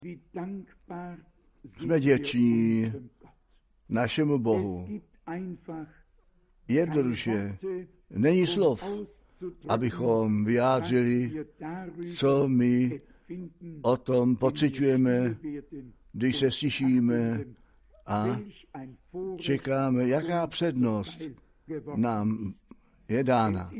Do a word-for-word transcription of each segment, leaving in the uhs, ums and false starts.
Jsme děční našemu Bohu. Jednoduše není slov, abychom vyjádřili, co my o tom pociťujeme, když se stišíme a čekáme, jaká přednost nám je dána.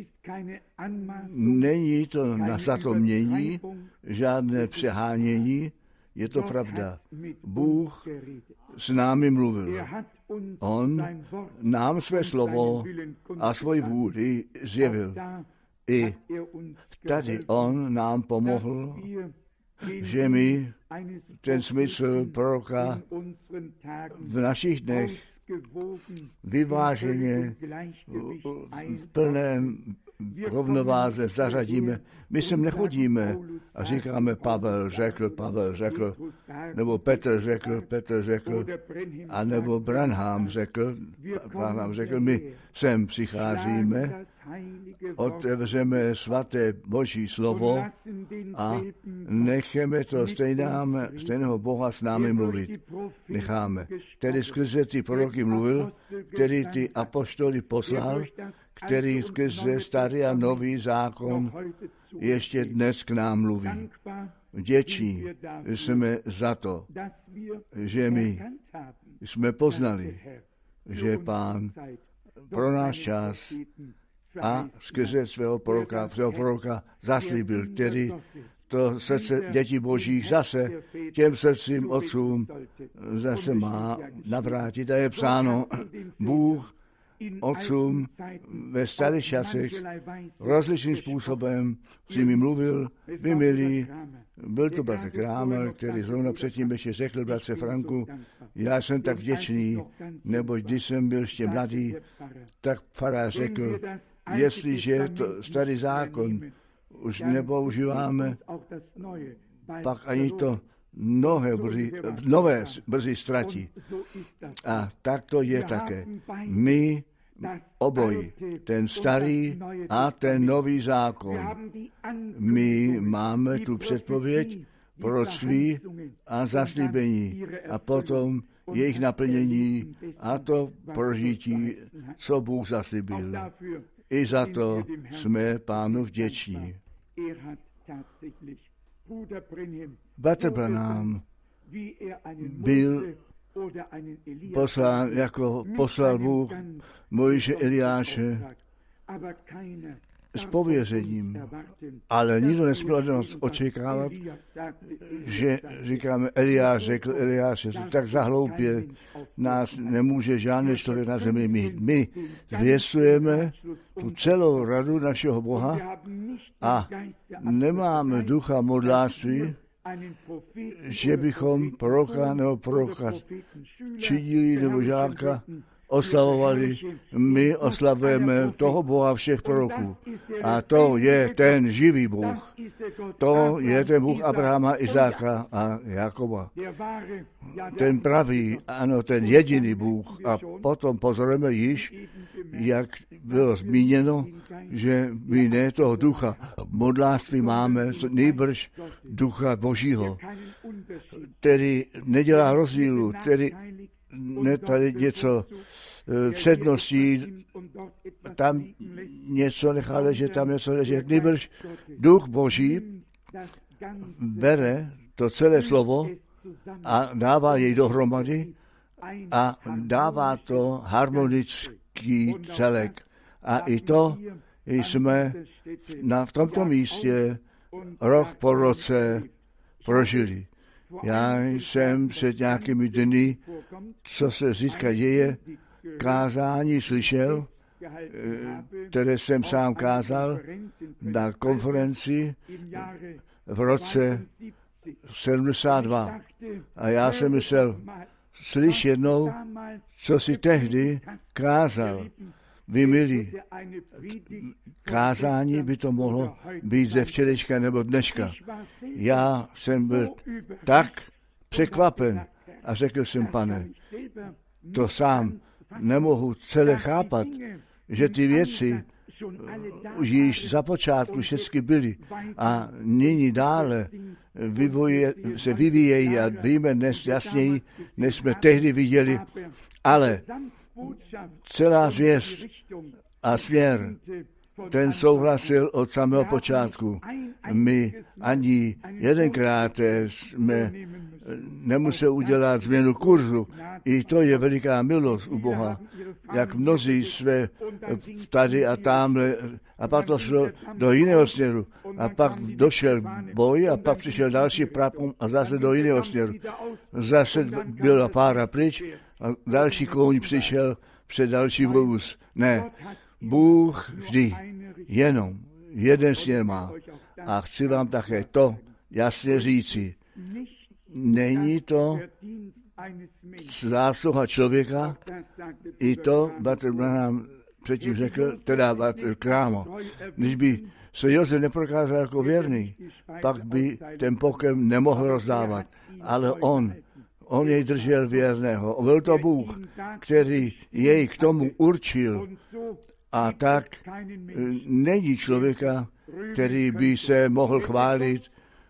Není to na zatomění, žádné přehánění, je to pravda. Bůh s námi mluvil. On nám své slovo a svoji vůli zjevil. I tady on nám pomohl, že my ten smysl proroka v našich dnech vyváženě v plném rovnováze zařadíme. My sem nechodíme a říkáme Pavel řekl, Pavel řekl, nebo Petr řekl, Petr řekl, a nebo Branham řekl, Branham řekl, my sem přicházíme, otevřeme svaté Boží slovo a necháme to stejnáme, stejného Boha s námi mluvit. Necháme. Tedy skrze ty proroky mluvil, který ty apoštoly poslal, který skrze starý a nový zákon ještě dnes k nám mluví. Vděční jsme za to, že my jsme poznali, že Pán pro náš čas a skrze svého proroka, svého proroka zaslíbil, který to srdce dětí božích zase těm srdcím otcům zase má navrátit. A je psáno, Bůh otcům ve starých časech rozličným způsobem s nimi mluvil, by milí. Byl to bratr Krámer, který zrovna předtím ještě řekl bratře Franku, já jsem tak vděčný, neboť když jsem byl ještě mladý, tak farář řekl, jestliže to starý zákon už nepoužíváme, pak ani to nové brzy, nové brzy ztratí. A tak to je také. My obojí, ten starý a ten nový zákon. My máme tu předpověď, proroctví a zaslíbení a potom jejich naplnění a to prožití, co Bůh zaslíbil. I za to jsme Pánu vděční. Bratr Branham byl poslán, jako poslal Bůh Mojžíše Eliáše s pověřením, ale nikdo nesměl od nás očekávat, že říkáme, Eliáš řekl, Eliáš je tak zahloupě, nás nemůže žádný člověk na zemi mít. My zvěstujeme tu celou radu našeho Boha a nemáme ducha modlářství, že bychom proroka nebo proroka činili nebo žáka oslavovali. My oslavujeme toho Boha všech proroků. A to je ten živý Bůh. To je ten Bůh Abrahama, Izáka a Jakoba. Ten pravý, ano, ten jediný Bůh. A potom pozorujeme již, jak bylo zmíněno, že my ne toho ducha modlářství máme, nejbrž ducha Božího, který nedělá rozdílu, který ne tady něco předností, tam něco nechá ležet, tam něco ležet. Nejbrž duch Boží bere to celé slovo a dává jej dohromady a dává to harmonický celek. A i to jsme na, v tomto místě rok po roce prožili. Já jsem před nějakými dny, co se zítra děje, kázání slyšel, které jsem sám kázal na konferenci v roce sedmdesát dva. A já jsem myslel, slyš jednou, co si tehdy kázal. Vy milí, kázání by to mohlo být ze včerejška nebo dneška. Já jsem byl tak překvapen a řekl jsem, pane, to sám nemohu celé chápat, že ty věci již za počátku všechny byly a nyní dále vyvoje, se vyvíjejí a víme dnes jasněji, než jsme tehdy viděli, ale celá zvěst a směr, ten souhlasil od samého počátku. My ani jedenkrát jsme nemuseli udělat změnu kurzu. I to je veliká milost u Boha, jak mnozí jsme tady a tamhle, a pak to šlo do jiného směru. A pak došel boj a pak přišel další prapom a zase do jiného směru. Zase byla pára pryč a další kouň přišel před další vůz. Ne, Bůh vždy jenom jeden směr má. A chci vám také to jasně říci. Není to zásluha člověka, i to Bater Branham předtím řekl, teda Bater Krámo. Když by se Josef neprokázal jako věrný, pak by ten pokrm nemohl rozdávat. Ale on, on jej držel věrného. Byl to Bůh, který jej k tomu určil. A tak není člověka, který by se mohl chválit,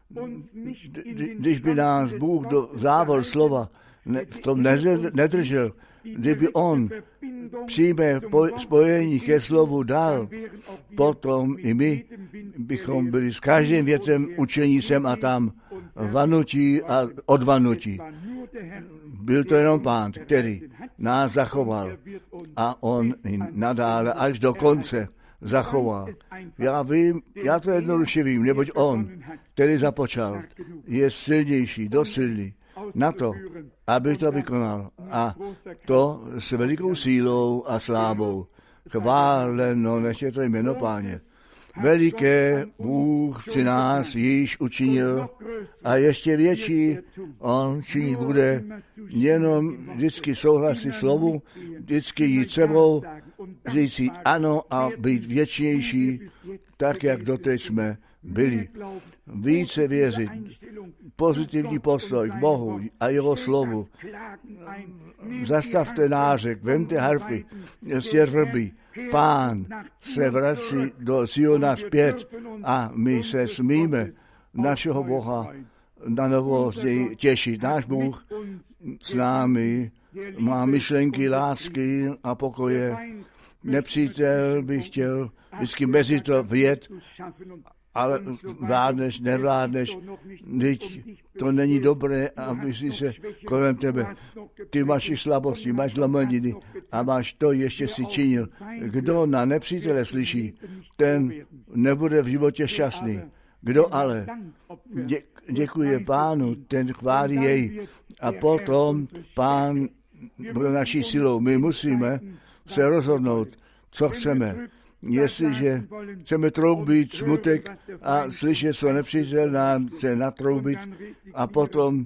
když by nás Bůh do závol slova v tom nedržel, kdyby on přímé spojení ke slovu dal, potom i my bychom byli s každým věcem učení sem a tam, vanutí a odvanutí. Byl to jenom Pán, který nás zachoval a on nadále až do konce zachoval. Já vím, já to jednoduše vím, neboť on, který započal, je silnější, dost silný na to, aby to vykonal. A to s velikou sílou a slávou. Chváleno nech je to jméno Páně. Veliké Bůh při nás již učinil a ještě větší on činit bude, jenom vždycky souhlasit slovu, vždycky jít sebou, říct si ano a být věčnější, tak jak doteď jsme byli. Více věřit, pozitivní postoj k Bohu a jeho slovu. Zastavte nářek, vemte harfy, stěrvrby. Pán se vrací do Siona zpět a my se smíme našeho Boha na novo těšit. Náš Bůh s námi má myšlenky lásky a pokoje. Nepřítel by chtěl vždycky mezi to vjet, ale vládneš, nevládneš, teď to není dobré a myslí se kolem tebe. Ty máš slabosti, máš zlomeniny a máš to, ještě si činil. Kdo na nepřítele slyší, ten nebude v životě šťastný. Kdo ale dě, děkuje Pánu, ten chválí jej. A potom Pán bude naší silou. My musíme se rozhodnout, co chceme. Jestliže chceme troubit smutek a slyšet, co nepřítel nám chce natroubit a potom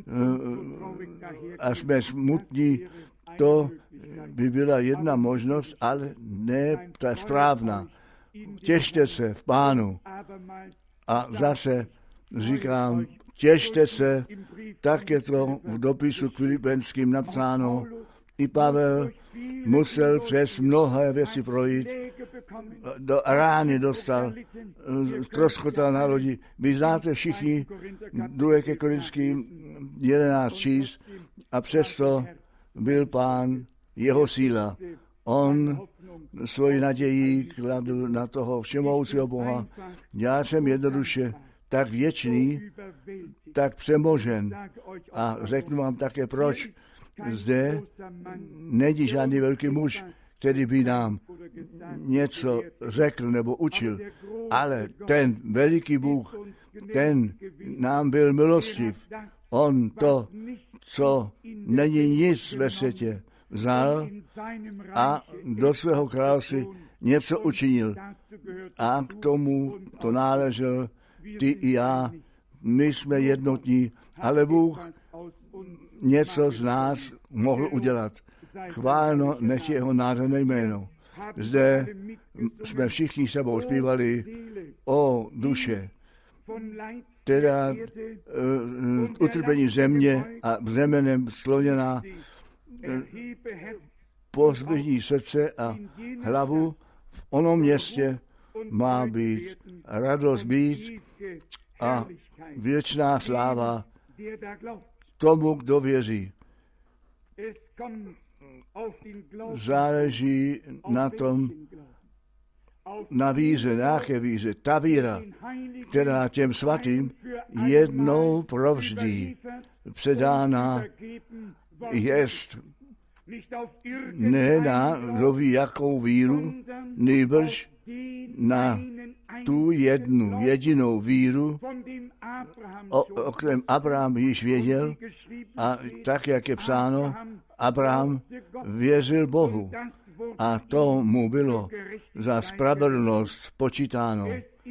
a jsme smutní, to by byla jedna možnost, ale ne ta správná. Těšte se v Pánu. A zase říkám, těšte se, tak je to v dopisu k Filipenským napsáno. I Pavel musel přes mnohé věci projít, do rány dostal, troskotal na lodi. Vy znáte všichni druhé ke Korinským jedenáct číst a přesto byl Pán jeho síla. On svoji naději kladl na toho všemohoucího Boha. Já jsem jednoduše tak věčný, tak přemožen. A řeknu vám také proč. Zde není žádný velký muž, který by nám něco řekl nebo učil, ale ten veliký Bůh, ten nám byl milostiv. On to, co není nic ve světě, vzal a do svého království něco učinil. A k tomu to náležel ty i já. My jsme jednotní, ale Bůh něco z nás mohl udělat. Chváleno nech je jeho nádherné jméno. Zde jsme všichni sebou zpívali o duše, teda uh, utrpení země a břemenem skloněná, uh, pozvední srdce a hlavu v onom městě má být radost být a věčná sláva tomu, kdo věří. Záleží na tom, na víře, na jaké víře. Ta víra, která těm svatým jednou provždy předána jest, ne na kdo ví jakou víru, nýbrž na tu jednu, jedinou víru, o, o kterém Abraham již věděl, a tak, jak je psáno, Abraham věřil Bohu a to mu bylo za spravedlnost počítáno.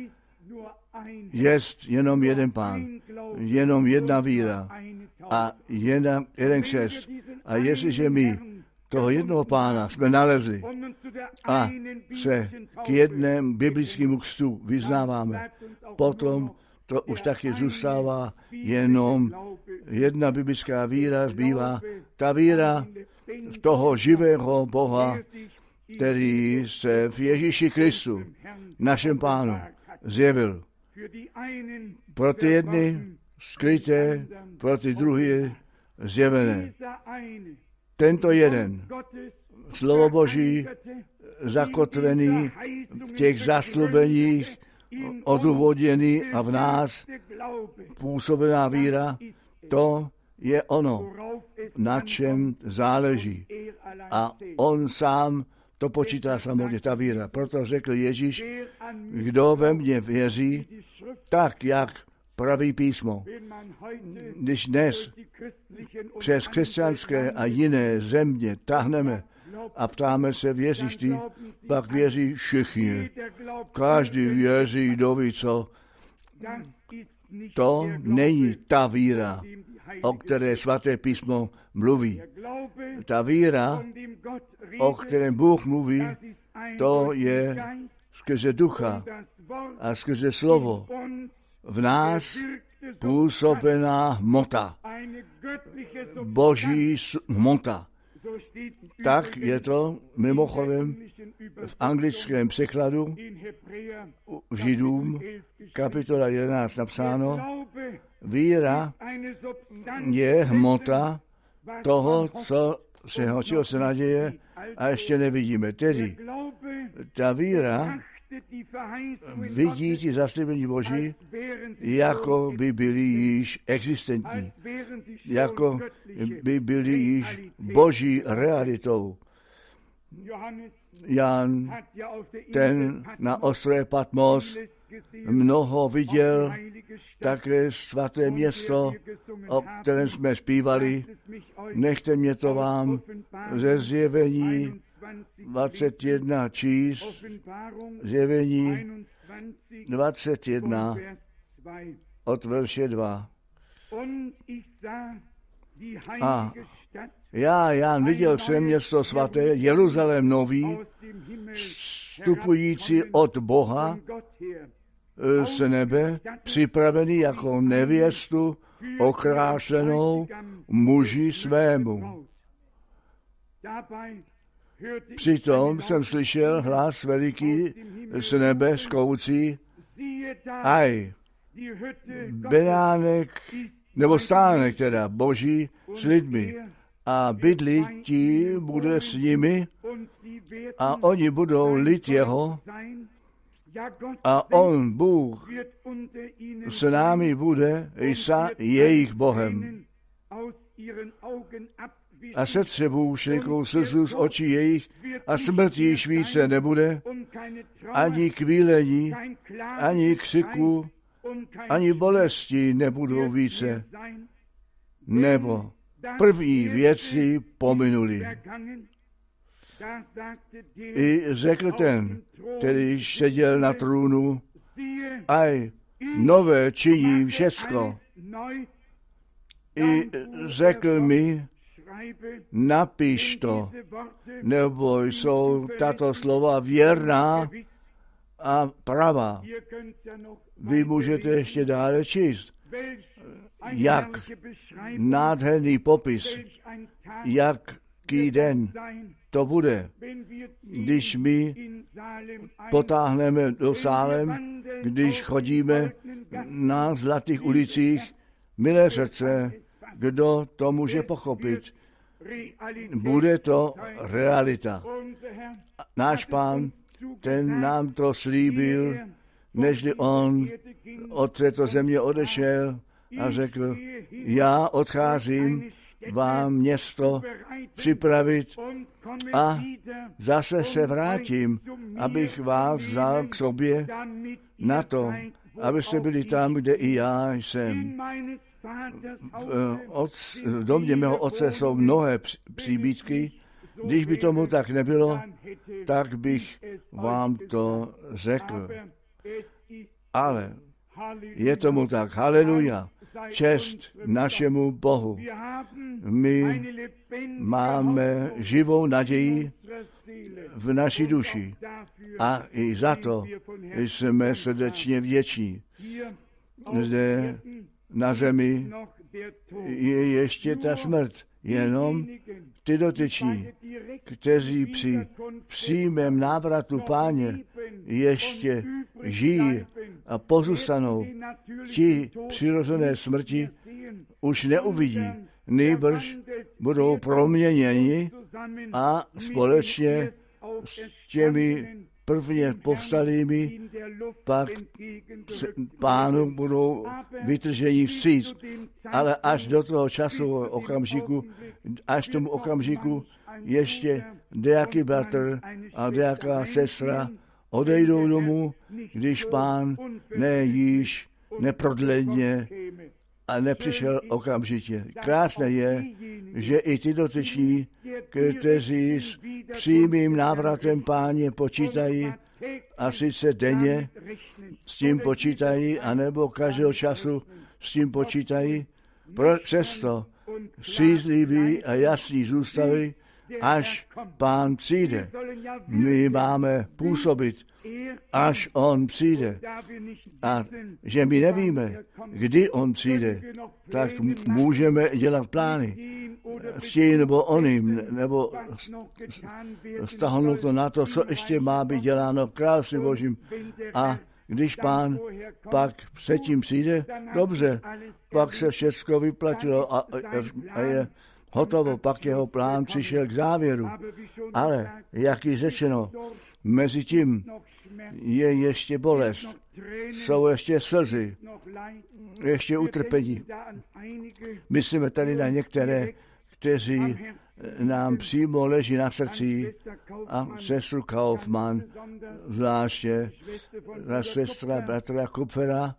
Jest jenom jeden Pán, jenom jedna víra a jeden, jeden křest. A jestliže my toho jednoho Pána jsme nalezli a se k jednému biblickému křtu vyznáváme, potom to už taky zůstává jenom jedna biblická víra, zbývá ta víra v toho živého Boha, který se v Ježíši Kristu, našem Pánu, zjevil. Pro ty jedny skryté, pro ty druhé zjevené. Tento jeden, slovo Boží, zakotvený v těch zaslubeních, odůvodněný a v nás působená víra, to je ono, na čem záleží. A on sám to počítá samotně, ta víra. Proto řekl Ježíš, kdo ve mně věří, tak jak praví písmo. Když dnes přes křesťanské a jiné země táhneme a ptáme se, věříš ty, pak věří všichni. Každý věří, kdo ví co. To není ta víra, o které svaté písmo mluví. Ta víra, o kterém Bůh mluví, to je skrze ducha a skrze slovo v nás působená hmota. Boží hmota. Tak je to mimochodem v anglickém překladu v Židům kapitola jedenáct napsáno. Víra je hmota toho, co se, čeho se naděje a ještě nevidíme. Tedy ta víra vidí ty zaslíbení Boží, jako by byly již existentní, jako by byly již Boží realitou. Jan, ten na ostrově Patmos, mnoho viděl, také svaté město, o kterém jsme zpívali. Nechte mě to vám ze zjevení dvacet jedna číst, zjevení dvacet jedna od verše dva. A já, Jan, viděl jsem město svaté, Jeruzalém nový, vstupující od Boha z nebe, připravený jako nevěstu, okrášenou muži svému. Přitom jsem slyšel hlas veliký z nebe zkoucí, aj, beránek, nebo stánek teda, Boží s lidmi. A bydlí ti bude s nimi a oni budou lid jeho a on, Bůh, s námi bude i sa jejich Bohem. A srdce bůšlikou slzu z očí jejich a smrt již více nebude, ani kvílení, ani křiku, ani bolesti nebudou více, nebo první věci pominuli. I řekl ten, který seděl na trůnu, aj nové činí všecko. I řekl mi, napiš to, nebo jsou tato slova věrná a pravá. Vy můžete ještě dále číst. Jak nádherný popis, jak ký den to bude, když my potáhneme do Sálem, když chodíme na zlatých ulicích, milé srdce, kdo to může pochopit? Bude to realita. Náš Pán, ten nám to slíbil, nežli on od této země odešel a řekl, já odcházím vám město připravit a zase se vrátím, abych vás vzal k sobě na to, abyste byli tam, kde i já jsem. V, od, v domě mého otce jsou mnohé příbytky. Když by tomu tak nebylo, tak bych vám to řekl. Ale je tomu tak. Haleluja. Čest našemu Bohu. My máme živou naději v naší duši a i za to jsme srdečně vděční. Zde na zemi je ještě ta smrt, jenom ty dotyční, kteří při přímém návratu Páně ještě žijí a pozůstanou, ti přirozené smrti už neuvidí, nýbrž budou proměněni a společně s těmi prvně povstalými pak Pánu budou vytrženi vstříc. Ale až do toho času, okamžiku, až tomu okamžiku ještě dejaký bratr a dejaká sestra odejdou domů, když Pán nejíž neprodleně a nepřišel okamžitě. Krásné je, že i ty dotyční, kteří s přímým návratem Páně počítají, a sice denně s tím počítají, anebo každého času s tím počítají, přesto střízliví a jasní zůstali, až Pán přijde. My máme působit, až on přijde. A že my nevíme, kdy on přijde, tak můžeme dělat plány s tím nebo oným, nebo stáhnout to na to, co ještě má být děláno v království Božím. A když Pán pak předtím přijde, dobře, pak se všechno vyplatilo a, a, a je hotovo, pak jeho plán přišel k závěru. Ale, jak ji řečeno, mezi tím je ještě bolest, jsou ještě slzy, ještě utrpení. Myslíme tady na některé, kteří nám přímo leží na srdci, a sestru Kaufmann, zvláště na sestra bratra Kupfera,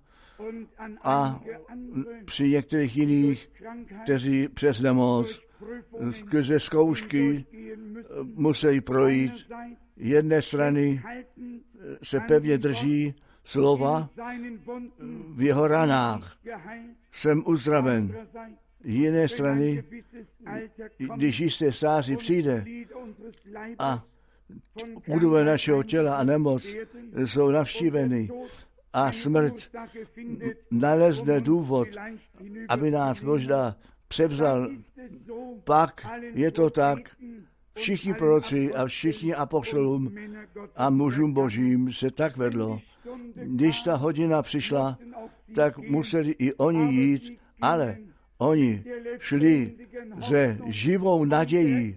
a při některých jiných, kteří přes nemoc, skrze zkoušky musí projít. Jedné strany se pevně drží slova, v jeho ranách jsem uzdraven. Jiné strany, když jisté stáří přijde a budové našeho těla a nemoc jsou navštíveny a smrt nalezne důvod, aby nás možná převzal, pak je to tak, všichni proroci a všichni apoštolům a mužům božím se tak vedlo. Když ta hodina přišla, tak museli i oni jít, ale oni šli se živou nadějí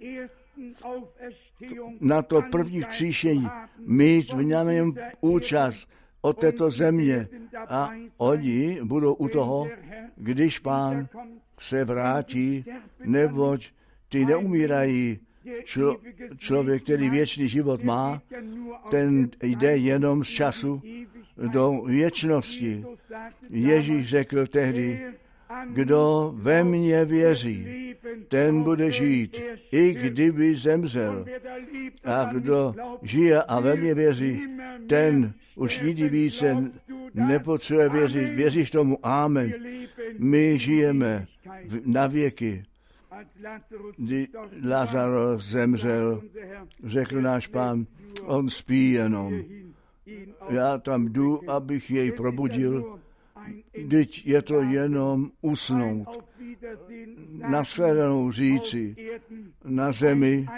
na to první vzkříšení, mít v něm účast od této země a oni budou u toho, když Pán se vrátí, neboť ty neumírají. Člo, člověk, který věčný život má, ten jde jenom z času do věčnosti. Ježíš řekl tehdy, kdo ve mně věří, ten bude žít, i kdyby zemřel. A kdo žije a ve mně věří, ten už nikdy více nepotřebuje věřit. Věříš tomu? Amen. My žijeme na věky. Kdy Lazarus zemřel, řekl náš Pán, on spí jenom. Já tam jdu, abych jej probudil. Vždyť je to jenom usnout. nashledanou říci, na zemi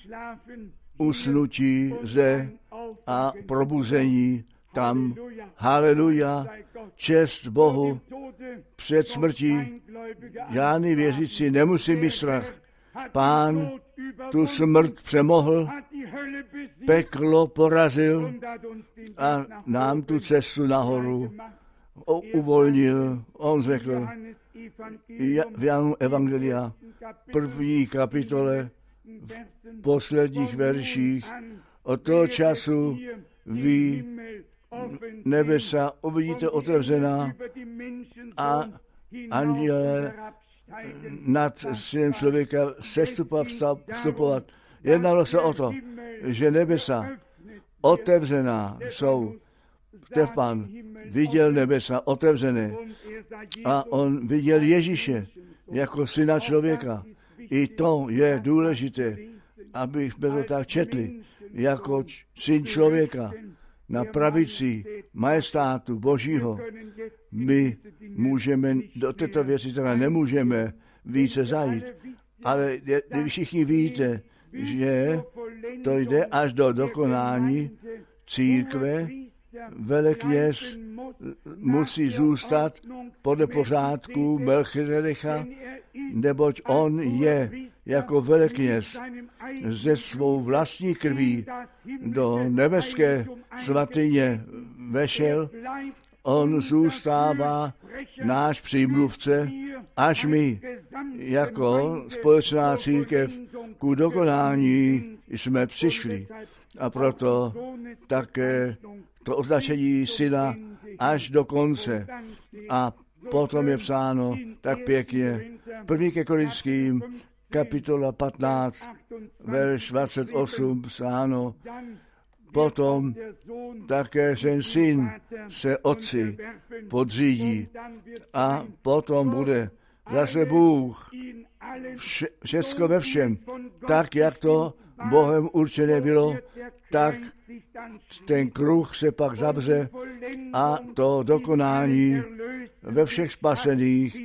usnutí zde a probuzení tam. Haleluja, čest Bohu, před smrtí žádný věřící nemusí mít strach. Pán tu smrt přemohl, peklo porazil a nám tu cestu nahoru uvolnil. On řekl v Janu Evangelia, první kapitole, v posledních verších, od toho času vy nebesa uvidíte otevřená a anděle nad synem člověka sestupovat, vstupovat. Jednalo se o to, že nebesa otevřená jsou. Stefan viděl nebesa otevřené a on viděl Ježíše jako syna člověka. I to je důležité, aby jsme to tak četli, jako syn člověka na pravici majestátu Božího. My můžeme, do této věci teda nemůžeme více zajít, ale vy všichni víte, že to jde až do dokonání církve. Velekněz musí zůstat podle pořádku Melchizedecha, neboť on je jako velekněz ze svou vlastní krví do nebeské svatyně vešel. On zůstává náš přímluvce, až my jako společná církev ku dokonání jsme přišli. A proto také to označení syna až do konce. A potom je psáno tak pěkně, první ke Korinským, kapitola patnáct, verš dvacet osm, psáno, potom také ten syn se otci podřídí a potom bude zase Bůh vše, všecko ve všem, tak jak to Bohem určené bylo, tak ten kruh se pak zavře a to dokonání ve všech spasených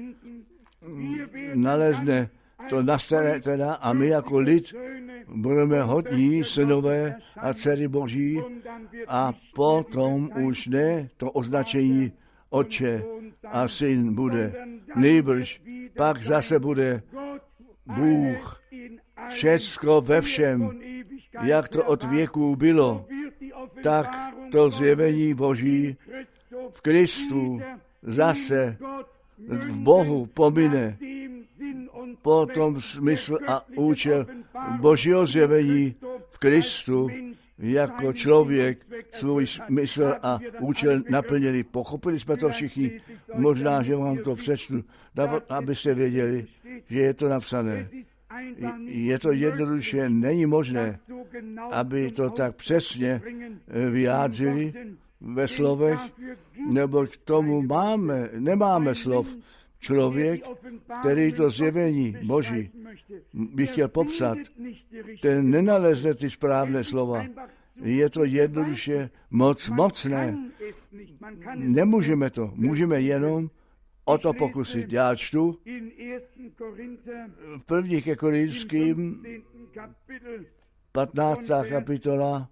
nalezne. To nastane teda a my jako lid budeme hodní synové a dcery Boží a potom už ne to označení Otče a Syn bude. Nejbrž pak zase bude Bůh všecko ve všem, jak to od věků bylo, tak to zjevení Boží v Kristu zase v Bohu pomine. Potom smysl a účel Božího zjevení v Kristu jako člověk svůj smysl a účel naplnili. Pochopili jsme to všichni. Možná, že vám to přečtu, abyste věděli, že je to napsané. Je to jednoduše, není možné, aby to tak přesně vyjádřili ve slovech, nebo k tomu máme, nemáme slov. Člověk, který to zjevení Boží by chtěl popsat, ten nenalezne ty správné slova. Je to jednoduše moc mocné. Nemůžeme to, můžeme jenom o to pokusit. Já čtu v první ke Korinským patnáctá kapitola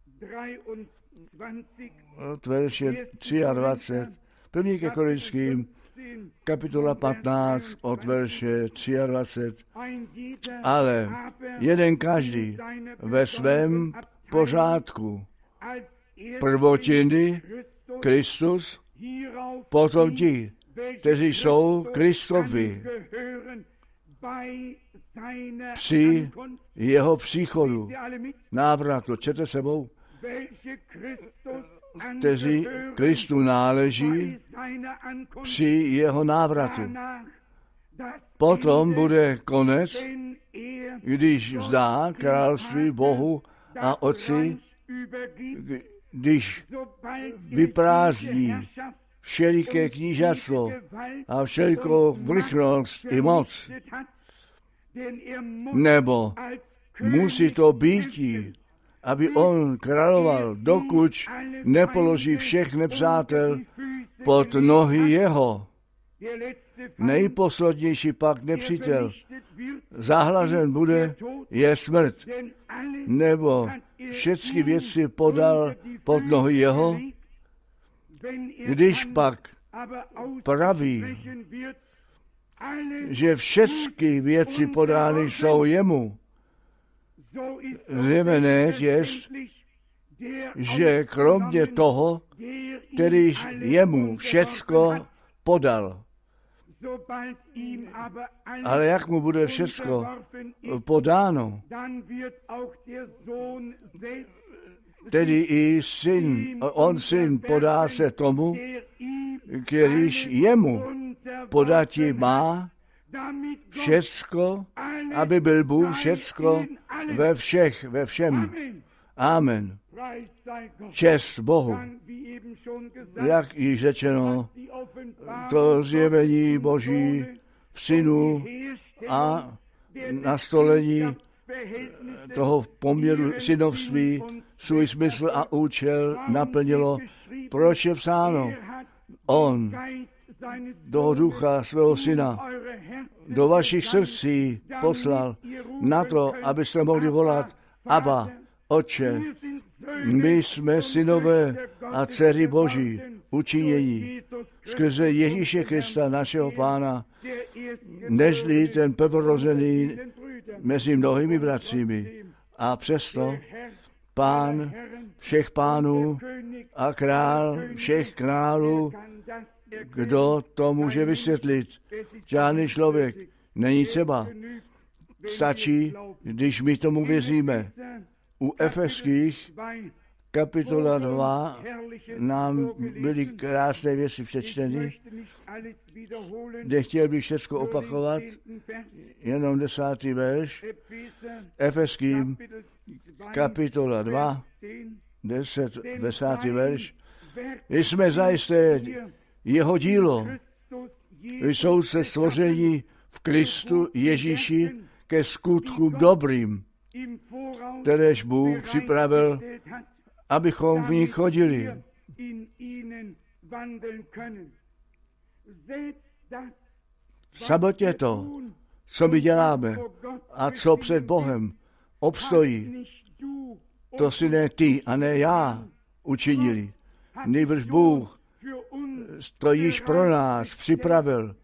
od verše dvacet tři. První ke Korinským kapitola patnáct od verše dvacet tři. Ale jeden každý ve svém pořádku. Prvotiny Kristus, potom ti, kteří jsou Kristovi při jeho příchodu, návratu. Čete sebou? Kteří Kristu náleží při jeho návratu. Potom bude konec, když vzdá království Bohu a Otci, když vyprázdní všeliké knížatstvo a všelikou vrchnost i moc. Nebo musí to býti, aby on královal, dokud nepoloží všech nepřátel pod nohy jeho. nejposlednější pak nepřítel. Zahlazen bude je smrt, nebo všechny věci podal pod nohy jeho, když pak praví, že všechny věci podány jsou jemu. Zjevené je, že kromě toho, který jemu všecko podal. Ale jak mu bude všecko podáno, tedy i syn, on syn podá se tomu, kterýž jemu podatí má všecko, aby byl Bůh všecko ve všech, ve všem. Amen. Čest Bohu. Jak již řečeno, to zjevení Boží v synu a nastolení toho poměru synovství svůj smysl a účel naplnilo. Proč je psáno? On do ducha svého syna do vašich srdcí poslal na to, abyste mohli volat Abba, Otče. My jsme synové a dcery Boží, učinění skrze Ježíše Krista, našeho Pána, nežli ten prvorozený mezi mnohými bratřími. A přesto Pán všech pánů a král všech králů, kdo to může vysvětlit? Žádný člověk. Není třeba. Stačí, když my tomu věříme. U Efeských kapitola dva nám byly krásné věci přečteny. Nechtěl bych všechno opakovat, jenom desátý verš. Efeským kapitola dva, deset, desátý verš. Jsme zajisté jeho dílo. Jsou se stvoření v Kristu Ježíši ke skutkům dobrým, kteréž Bůh připravil, abychom v nich chodili. Samotně to, co my děláme a co před Bohem obstojí, to si ne ty a ne já učinili. Nýbrž Bůh to již pro nás připravil.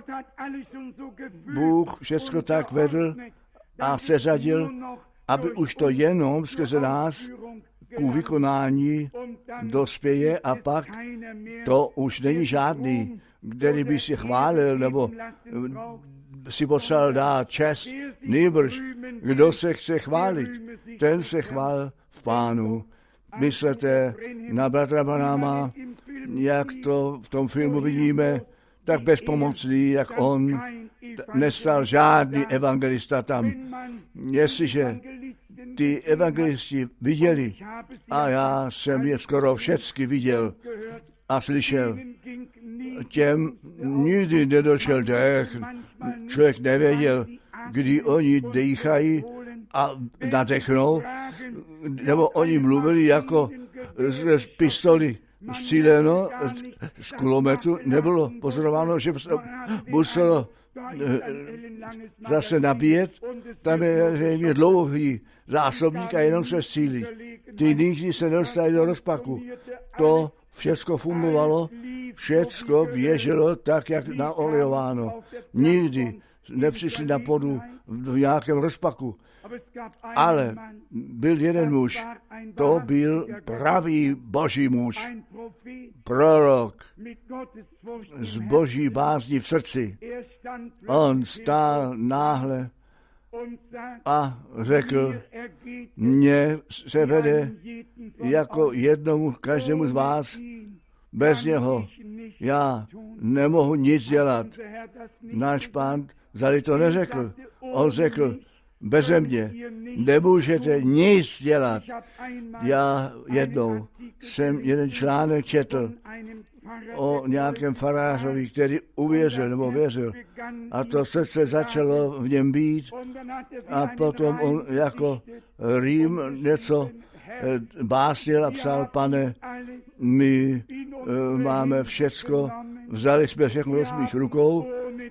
Bůh všechno tak vedl a seřadil, aby už to jenom skrze nás ku vykonání dospěje a pak to už není žádný, který by si chválil nebo si potřeboval dát čest. Nýbrž, kdo se chce chválit, ten se chvál v Pánu. Myslete na bratra Branhama, jak to v tom filmu vidíme, tak bezpomocný, jak on, nestal žádný evangelista tam. Jestliže ty evangelisti viděli, a já jsem je skoro všechny viděl a slyšel, těm nikdy nedošel dech, člověk nevěděl, kdy oni dýchají a nadechnou, nebo oni mluvili jako z, z pistoli stříleno, z kulometu, nebylo pozorováno, že muselo zase nabíjet, tam je dlouhý zásobník a jenom se střílí. Ty nikdy se nedostali do rozpaku. To všecko fungovalo, všecko běželo tak, jak naolejováno. Nikdy nepřišli na podu v nějakém rozpaku. Ale byl jeden muž, to byl pravý Boží muž, prorok z Boží bázní v srdci. On stál náhle a řekl, mně se vede jako jednomu, každému z vás, bez něho já nemohu nic dělat. Náš Pán zali to neřekl. On řekl, beze mě nemůžete nic dělat. Já jednou jsem jeden článek četl o nějakém farářovi, který uvěřil nebo věřil. A to srdce začalo v něm být a potom on jako Rým něco básnil a psal, pane, my máme všecko, vzali jsme všechno do svých rukou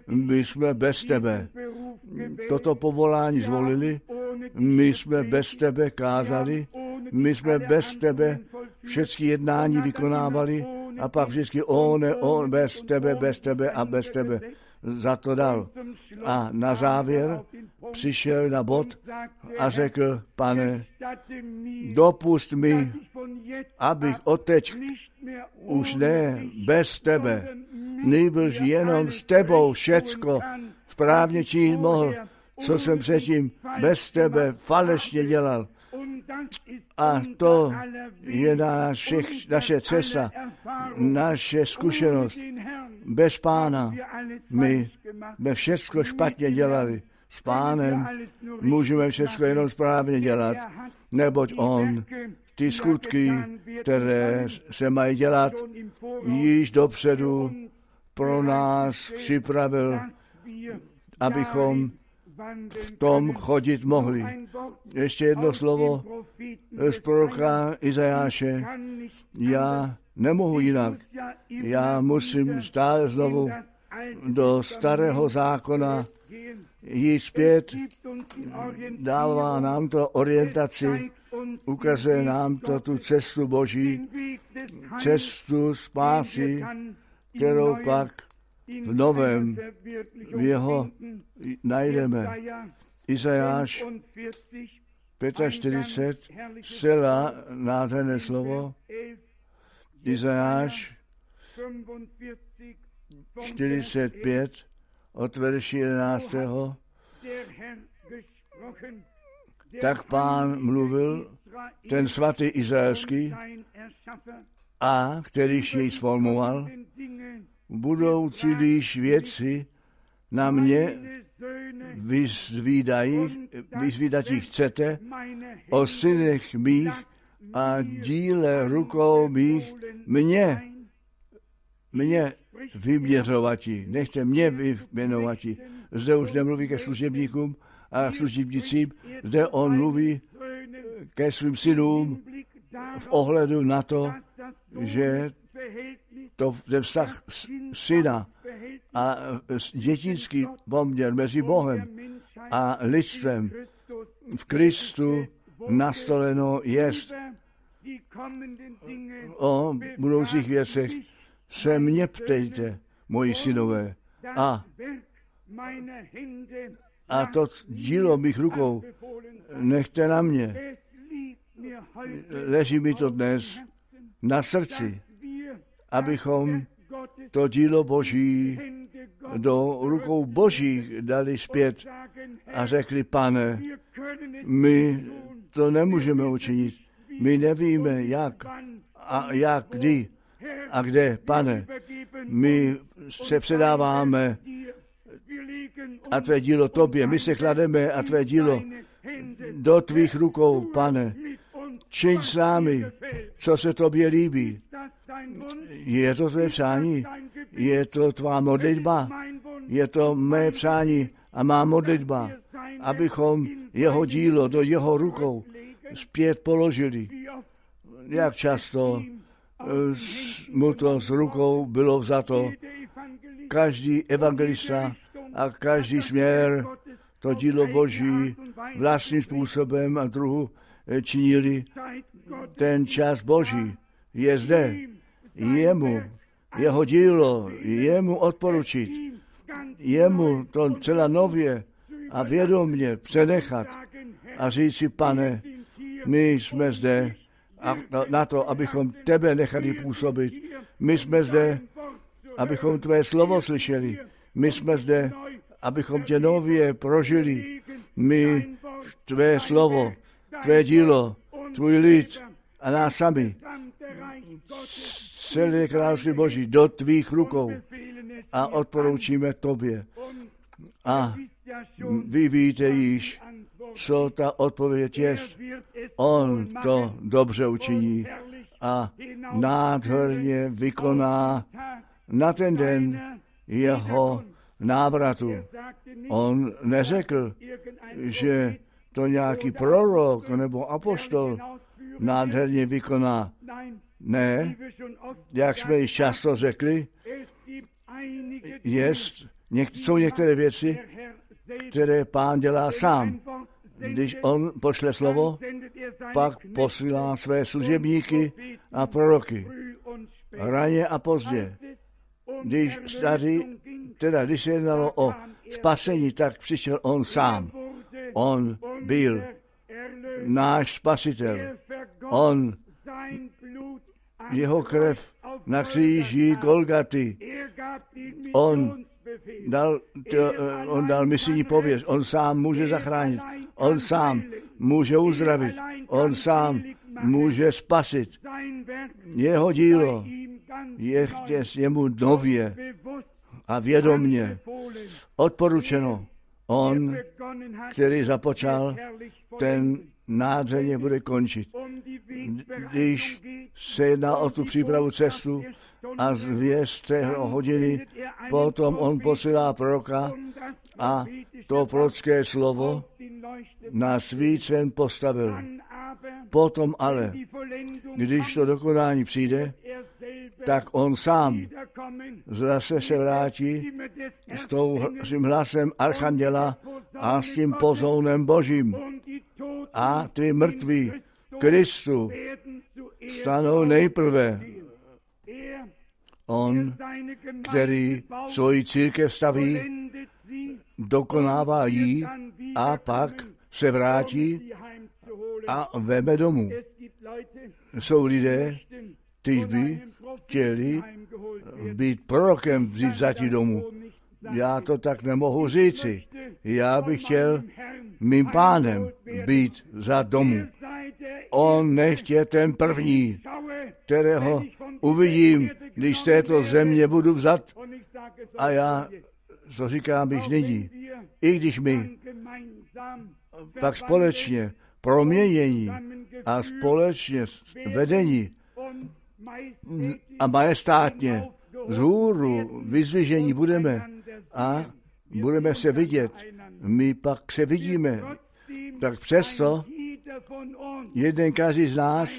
My jsme bez tebe toto povolání zvolili, my jsme bez tebe kázali, my jsme bez tebe všechny jednání vykonávali a pak vždycky on, on, bez tebe, bez tebe a bez tebe za to dal. A na závěr přišel na bod a řekl, Pane, dopust mi, abych odteď už ne bez tebe, nejbrž jenom s tebou všecko správně činit mohl, co jsem předtím bez tebe falešně dělal. A to je naš, naše cesta, naše zkušenost. Bez Pána my jsme všechno špatně dělali. S Pánem můžeme všechno jenom správně dělat, neboť On ty skutky, které se mají dělat, již dopředu pro nás připravil, abychom v tom chodit mohli. Ještě jedno slovo z proroka Izajáše. Já nemohu jinak. Já musím stále znovu do starého zákona jít zpět. Dává nám to orientaci, ukazuje nám to tu cestu Boží, cestu spásy, kterou pak v novém v jeho najdeme. Izajáš čtyřicet pět, zcela nádherné slovo. Izajáš čtyřicet pět od verši jedenáctého. Tak Pán mluvil, ten svatý izraelský, a kterýž jej sformoval, budoucí když věci na mě vyzvídají, vyzvídatí chcete, o synech mých a díle rukou mých mě, mě vyměřovatí, nechte mě vyměnovatí. Zde už nemluví ke služebníkům a služebnicím, zde on mluví ke svým synům v ohledu na to, že to ten vztah syna a dětinský poměr mezi Bohem a lidstvem v Kristu nastoleno jest. O budoucích věcech se mě ptejte, moji synové, a, a to dílo mých rukou nechte na mě. Leží mi to dnes na srdci, abychom to dílo Boží do rukou Božích dali zpět a řekli, Pane, my to nemůžeme učinit. My nevíme, jak a jak, kdy a kde, Pane. My se předáváme a tvé dílo tobě. My se klademe a tvé dílo do tvých rukou, Pane. Čiň s námi, co se tobě líbí. Je to tvé přání, je to tvá modlitba, je to mé přání a má modlitba, abychom jeho dílo do jeho rukou zpět položili. Jak často mu to s rukou bylo vzato. Každý evangelista a každý směr to dílo Boží vlastním způsobem a druhu činili. Ten čas Boží je zde. Jemu, jeho dílo, jemu odporučit, jemu to celá nově a vědomě přenechat a říct si, Pane, my jsme zde a na to, abychom tebe nechali působit. My jsme zde, abychom tvé slovo slyšeli. My jsme zde, abychom tě nově prožili. My tvé slovo, tvé dílo, tvůj lid a nás sami. Celé království Boží do tvých rukou a odporučíme tobě. A vy víte již, co ta odpověď je. On to dobře učiní a nádherně vykoná na ten den jeho návratu. On neřekl, že to nějaký prorok nebo apostol nádherně vykoná. Ne, jak jsme již často řekli, jest Něk- jsou některé věci, které Pán dělá sám. Když on pošle slovo, pak posílá své služebníky a proroky. Raně a pozdě. Když tady, teda když se jednalo o spasení, tak přišel on sám. On byl náš spasitel. On, jeho krev na kříži Golgaty, on dal, to, on dal misijní pověst, on sám může zachránit, on sám může uzdravit, on sám může spasit. Jeho dílo je jemu nově a vědomně odporučeno. On, který započal, ten nádherně bude končit. Když se jedná o tu přípravu cestu a zvěst té hodiny, potom on posílá proroka a to prorocké slovo na svícen postavil. Potom ale, když to dokonání přijde, tak on sám zase se vrátí s, tou, s tím hlasem archanděla a s tím pozounem Božím. A ty mrtví Kristu stanou nejprve. On, který svoji církev staví, dokonává jí a pak se vrátí a veme domů. Jsou lidé, kteří by chtěli být prorokem vzít vzatí domů. Já to tak nemohu říci. Já bych chtěl mým Pánem být za domů. On nechť je ten první, kterého uvidím, když z této země budu vzat. A já to říkám již nyní. I když my pak společně proměnění a společně vedení a majestátně vzhůru vyzvižení budeme a budeme se vidět. My pak se vidíme. Tak přesto jeden každý z nás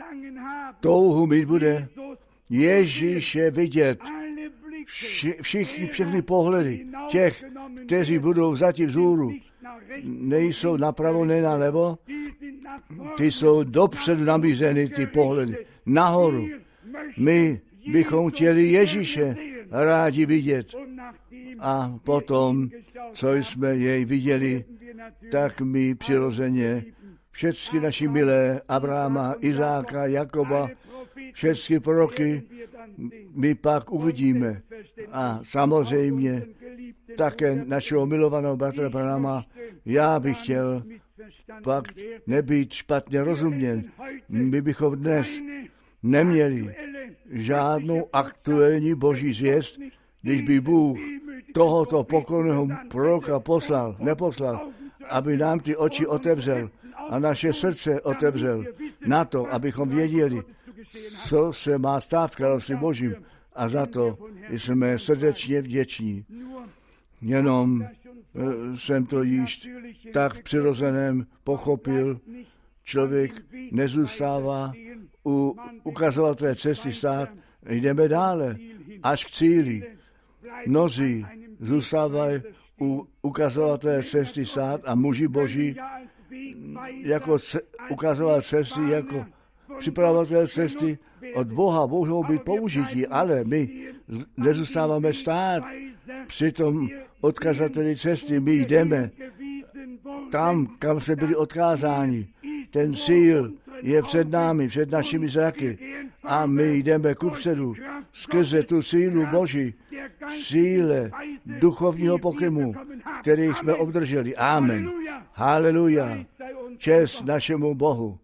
touhu mít bude Ježíše vidět. Vši, všichni, všechny pohledy těch, kteří budou vzati vzhůru, nejsou napravo, ne nalevo, ty jsou dopředu namířeny, ty pohledy, nahoru. My bychom chtěli Ježíše rádi vidět. A potom, co jsme jej viděli, tak my přirozeně všechny naši milé Abrahama, Izáka, Jakoba, všechny proroky my pak uvidíme. A samozřejmě také našeho milovaného bratra Branhama, já bych chtěl pak nebýt špatně rozuměn. My bychom dnes neměli žádnou aktuální boží zvěst, když by Bůh tohoto pokorného proroka poslal, neposlal, aby nám ty oči otevřel a naše srdce otevřel na to, abychom věděli, co se má stát v království Božím. A za to jsme srdečně vděční. Jenom jsem to již tak v přirozeném pochopil. Člověk nezůstává u ukazovatele cesty stát. Jdeme dále, až k cíli. Mnozí zůstávají u ukazovatele cesty stát a muži Boží jako ce, ukazovat cesty, jako připravovatel cesty od Boha mohou být použití, ale my nezůstáváme stát při tom odkazateli cesty. My jdeme tam, kam jsme byli odkázáni. Ten cíl je před námi, před našimi zraky a my jdeme kupředu skrze tu sílu Boží, síle duchovního pokymu, který jsme obdrželi. Amen. Haleluja. Čest našemu Bohu.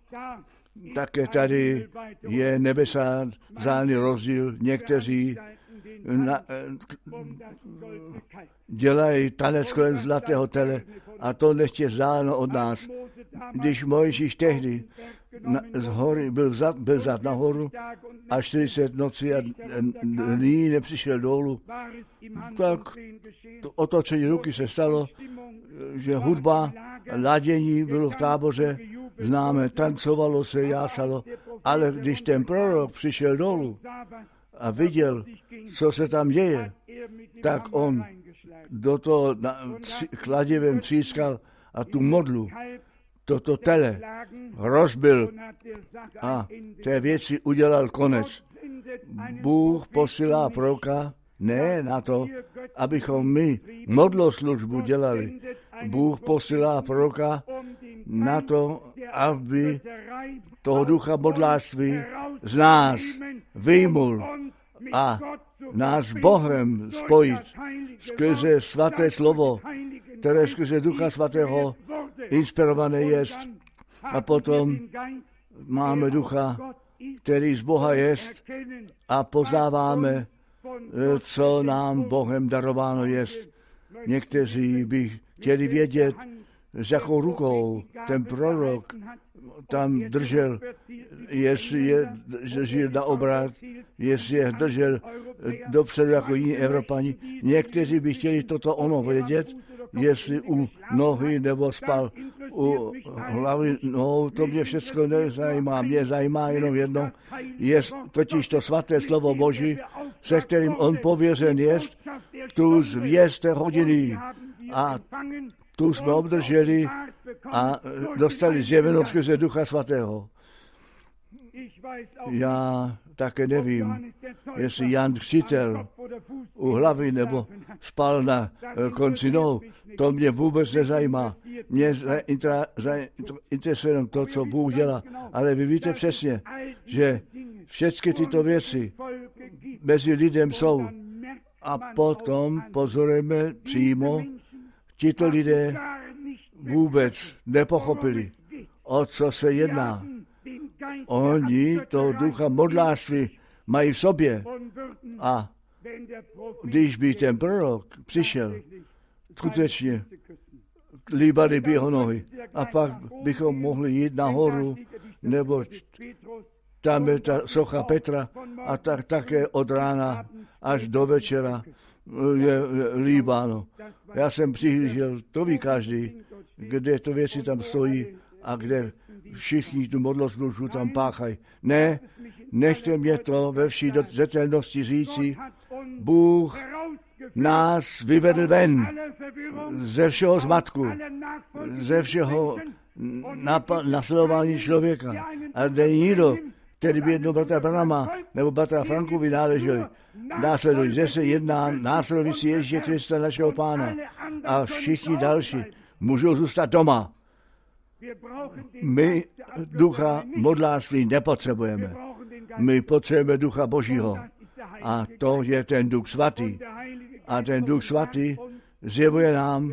Také tady je nebesální rozdíl. Někteří na, dělají tanec kolem zlatého tele a to nechtě vzdáleno od nás. Když Mojžíš tehdy na, z hory byl vzat, byl vzat nahoru a čtyřicet nocí a dní nepřišel dolů, tak to otočení ruky se stalo, že hudba, ladění bylo v táboře, známe, tancovalo se, jásalo, ale když ten prorok přišel dolů a viděl, co se tam děje, tak on do toho kladivem třískal a tu modlu, toto tele rozbil a té věci udělal konec. Bůh posílá proroka ne na to, abychom my modloslužbu dělali. Bůh posílá proroka na to, aby toho ducha modlářství z nás vyjmul a nás s Bohem spojit skrze svaté slovo, které skrze Ducha Svatého inspirované jest. A potom máme Ducha, který z Boha jest, a poznáváme, co nám Bohem darováno jest. Někteří by chtěli vědět, s jakou rukou ten prorok tam držel, jestli je držel na obrat, jestli je držel dopředu jako jiní Evropani. Někteří by chtěli toto ono vědět, jestli u nohy nebo spal u hlavy. No, to mě všechno nezajímá. Mě zajímá jenom jedno, je totiž to svaté slovo Boží, se kterým on pověřen jest, tu zvěst té hodiny. A tu jsme obdrželi a dostali zjeveno skrze Ducha Svatého. Já také nevím, jestli Jan Křtitel u hlavy nebo spal na konci nohou. To mě vůbec nezajímá. Mě interesuje jenom to, co Bůh dělá. Ale vy víte přesně, že všechny tyto věci mezi lidem jsou. A potom pozorujeme přímo, tito lidé vůbec nepochopili, o co se jedná. Oni to ducha modlářství mají v sobě. A když by ten prorok přišel, skutečně líbali by jeho nohy. A pak bychom mohli jít nahoru, nebo tam je ta socha Petra a tak také od rána až do večera je líbáno. Já jsem přihlížel, to ví každý, kde to věci tam stojí a kde všichni tu modloslužbu tam páchají. Ne, nechte mě to ve vší zetelnosti říci, Bůh nás vyvedl ven ze všeho zmatku, ze všeho nasledování člověka. A není nikdo, který by jednou bratra Branhama nebo bratra Frankovi náleželi. Následují, že se jedná následující Ježíše Krista, našeho Pána. A všichni další můžou zůstat doma. My ducha modlářství nepotřebujeme. My potřebujeme ducha Božího. A to je ten duch svatý. A ten duch svatý zjevuje nám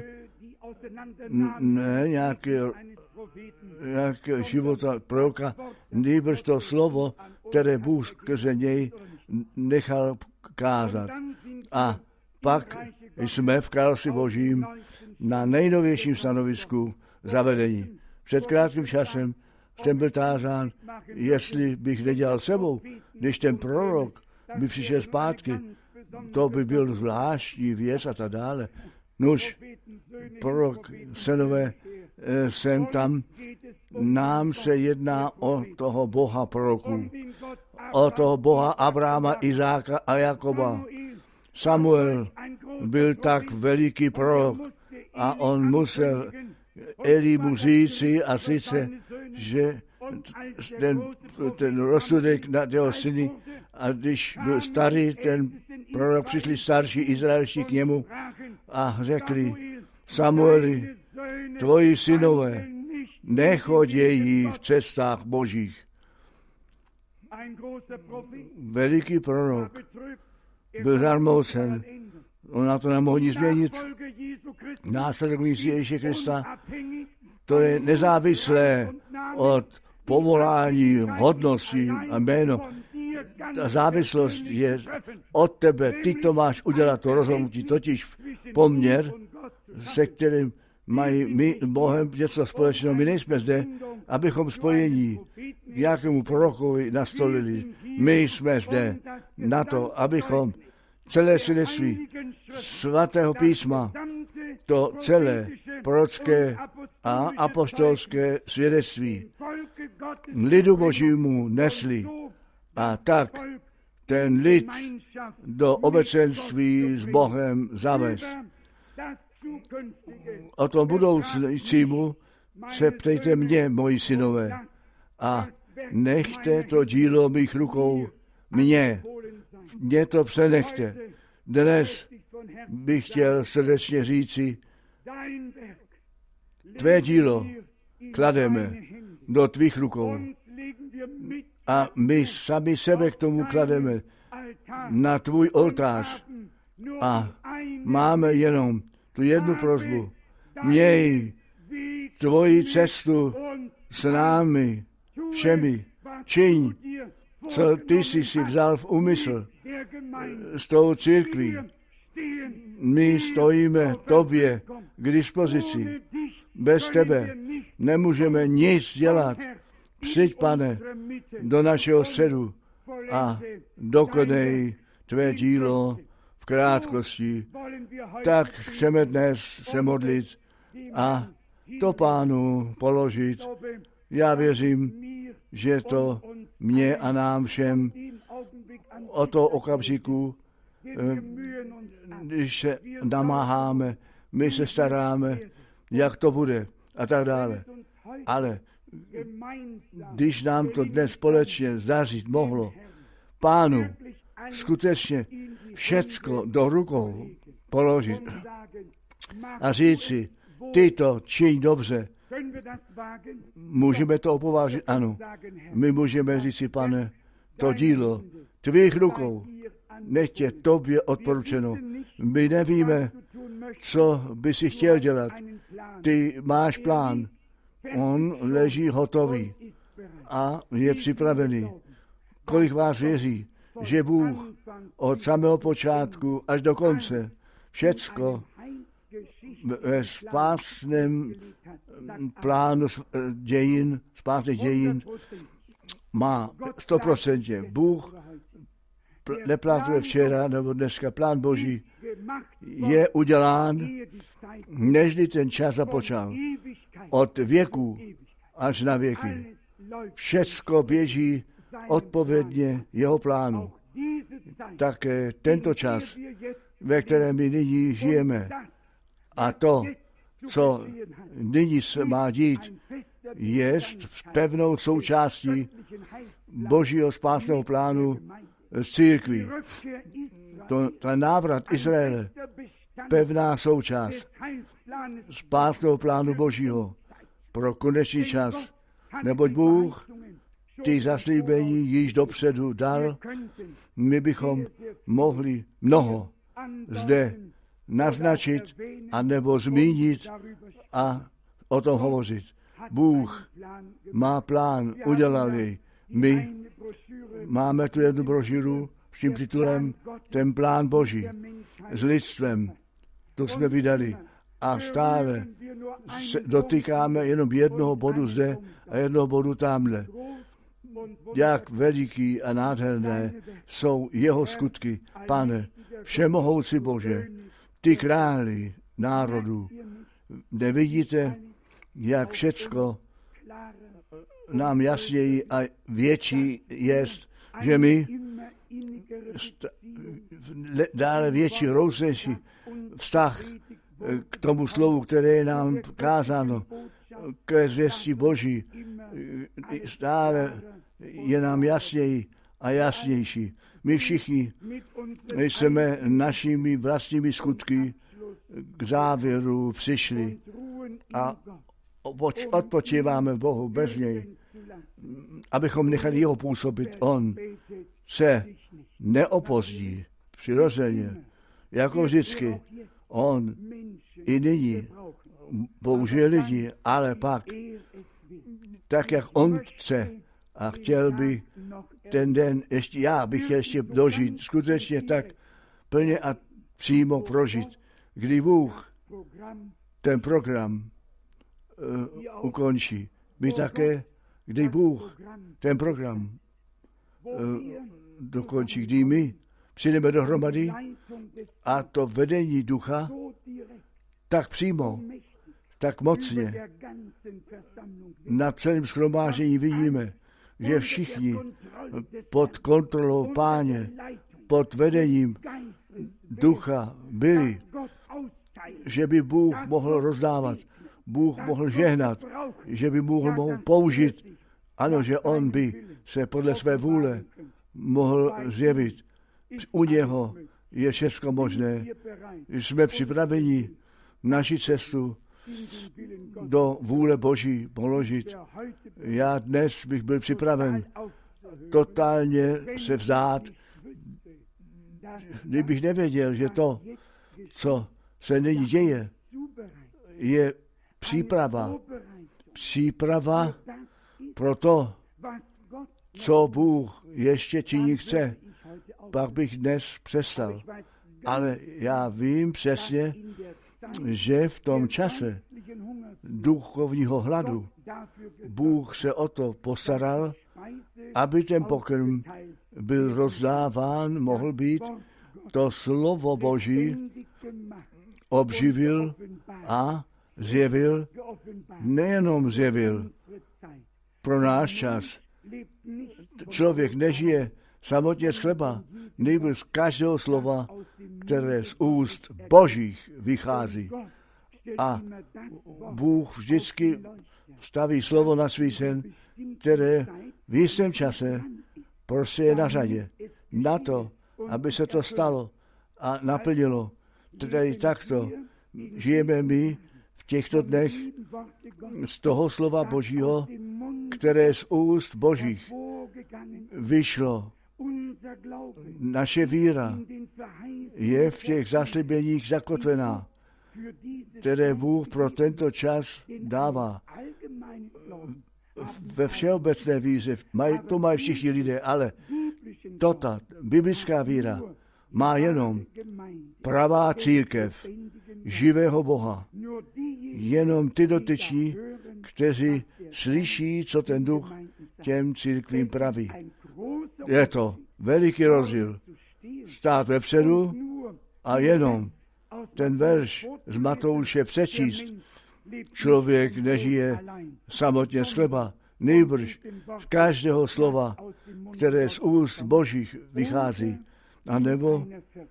ne nějaký, nějaký života proroka, nýbrž to slovo, které Bůh skrze něj nechal kázat. A pak jsme v království Božím na nejnovějším stanovisku zavedení. Před krátkým časem jsem byl tázán, jestli bych nedělal sebou, když ten prorok by přišel zpátky, to by byl zvláštní věc a tak dále. Nuž, prorok synové, jsem tam, nám se jedná o toho Boha proroků, o toho Boha Abrahama, Izáka a Jakoba. Samuel byl tak veliký prorok a on musel Elimu říci, a sice, že ten, ten rozsudek na jeho syny, a když byl starý, ten prorok, přišli starší izraelští k němu a řekli, Samueli, tvoji synové nechodějí v cestách Božích. Veliký prorok byl zarmoucen, on na to nemohl nic změnit. Následovníci Ježíše Krista, to je nezávislé od povolání, hodnosti a jméno. Ta závislost je od tebe. Ty to máš udělat, to rozhodnutí, totiž poměr, se kterým mají my Bohem něco společného. My nejsme zde, abychom spojení k nějakému prorokovi nastolili. My jsme zde na to, abychom celé svědectví svatého písma, to celé prorocké a apoštolské svědectví lidu Božímu nesli a tak ten lid do obecenství s Bohem zavést. o tom budoucímu se ptejte mě, moji synové, a nechte to dílo mých rukou mě. Mě to přenechte. Dnes bych chtěl srdečně říci, tvé dílo klademe do tvých rukou a my sami sebe k tomu klademe na tvůj oltář a máme jenom tu jednu prosbu. Měj tvoji cestu s námi všemi. Čiň, co ty jsi si vzal v úmysl s tou církví. My stojíme tobě k dispozici. Bez tebe nemůžeme nic dělat. Přijď, Pane, do našeho středu a dokonej tvé dílo v krátkosti. Tak chceme dnes se modlit a to Pánu položit. Já věřím, že to mně a nám všem o to okamžiku, když se namáháme, my se staráme, jak to bude a tak dále. Ale když nám to dnes společně zdařit mohlo, Pánu skutečně všecko do rukou položit a říci, ty to čiň dobře, můžeme to opovážit? Ano. My můžeme říci, Pane, to dílo tvých rukou, nech je tobě odporučeno. My nevíme, co by si chtěl dělat. Ty máš plán. On leží hotový a je připravený. Kolik vás věří, že Bůh od samého počátku až do konce všecko ve spásném plánu dějin, spásných dějin má sto procent. Bůh pl- neplánuje včera nebo dneska. Plán Boží je udělán, nežli ten čas započal. Od věku až na věky. Všecko běží odpovědně jeho plánu. Také tento čas, ve kterém my nyní žijeme, a to, co nyní se má dít, je pevnou součástí Božího spásného plánu z církví. To, ten návrat Izraele, pevná součást spásného plánu Božího pro konečný čas, neboť Bůh ty zaslíbení již dopředu dal, my bychom mohli mnoho zde naznačit a nebo zmínit a o tom hovořit. Bůh má plán, udělal jej. My máme tu jednu brožuru s tím titulem Ten plán Boží s lidstvem. To jsme vydali. A stále se dotýkáme jenom jednoho bodu zde a jednoho bodu tamhle. Jak veliký a nádherné jsou jeho skutky, Pane, všemohoucí Bože, ty králi národů. Nevidíte, jak všecko nám jasněji a větší jest, že my dále větší, rouznější vztah k tomu slovu, které je nám kázáno, ke zvěstí Boží, stále je nám jasněji a jasnější. My všichni jsme našimi vlastními skutky k závěru přišli a odpočíváme Bohu bez něj, abychom nechali jeho působit. On se neopozdí přirozeně, jako vždycky. On i nyní použije lidi, ale pak, tak jak on chce a chtěl by ten den, ještě já bych chtěl ještě dožít, skutečně tak plně a přímo prožít, kdy Bůh ten program uh, ukončí. My také, kdy Bůh ten program uh, dokončí, kdy my přijdeme dohromady a to vedení ducha tak přímo, tak mocně na celém shromáždění vidíme, že všichni pod kontrolou Páně, pod vedením ducha byli že by Bůh mohl rozdávat, Bůh mohl žehnat, že by Bůh mohl použít. Ano, že on by se podle své vůle mohl zjevit. U něho je všechno možné. Jsme připraveni naši cestu do vůle Boží položit. Já dnes bych byl připraven totálně se vzdát, kdybych nevěděl, že to, co se nyní děje, je příprava. Příprava pro to, co Bůh ještě činí chce. Pak bych dnes přestal. Ale já vím přesně, že v tom čase duchovního hladu Bůh se o to postaral, aby ten pokrm byl rozdáván, mohl být, to slovo Boží obživil a zjevil, nejenom zjevil pro náš čas. Člověk nežije samotně z chleba, nejbrž z každého slova, které z úst Božích vychází. A Bůh vždycky staví slovo na svícen, které v jistém čase prostě je na řadě. Na to, aby se to stalo a naplnilo. Tedy takto žijeme my v těchto dnech z toho slova Božího, které z úst Božích vyšlo. Naše víra je v těch zaslibeních zakotvená, které Bůh pro tento čas dává. Ve všeobecné víře, to mají všichni lidé, ale tota biblická víra má jenom pravá církev živého Boha. Jenom ty dotyční, kteří slyší, co ten duch těm církvím praví. Je to veliký rozdíl. Stát vepředu a jenom ten verš z Matouše přečíst. Člověk nežije samotně z chleba, nejbrž z každého slova, které z úst Božích vychází. A nebo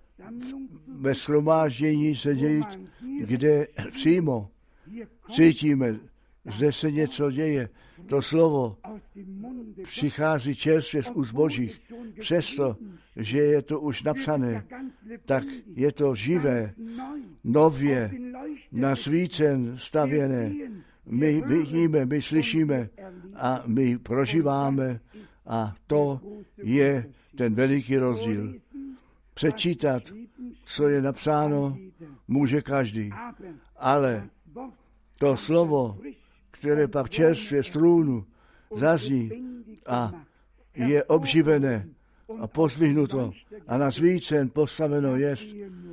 ve shromáždění sedět, kde přímo cítíme, zde se něco děje. To slovo přichází čerstvě z úst Božích. Přesto, že je to už napsané, tak je to živé, nově, na svícen stavěné. My vidíme, my slyšíme a my prožíváme a to je ten veliký rozdíl. Přečítat, co je napsáno, může každý, ale to slovo, které pak čerstvě z trůnu zazní a je obživené a pozvihnuto a na svícen postaveno jest,